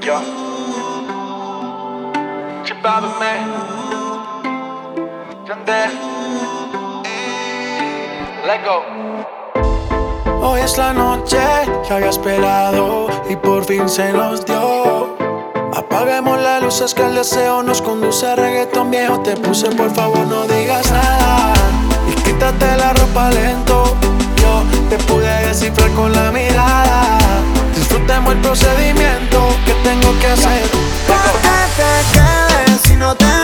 Yo. Chipábame. Yandel. Let go. Hoy es la noche que había esperado y por fin se nos dio. Apaguemos las luces que el deseo nos conduce a reggaetón viejo. Te puse, por favor no digas nada y quítate la ropa lento. Yo te pude descifrar con la mirada. Disfrutemos el procedimiento que tengo que hacer. ¿Por qué te quedes si no te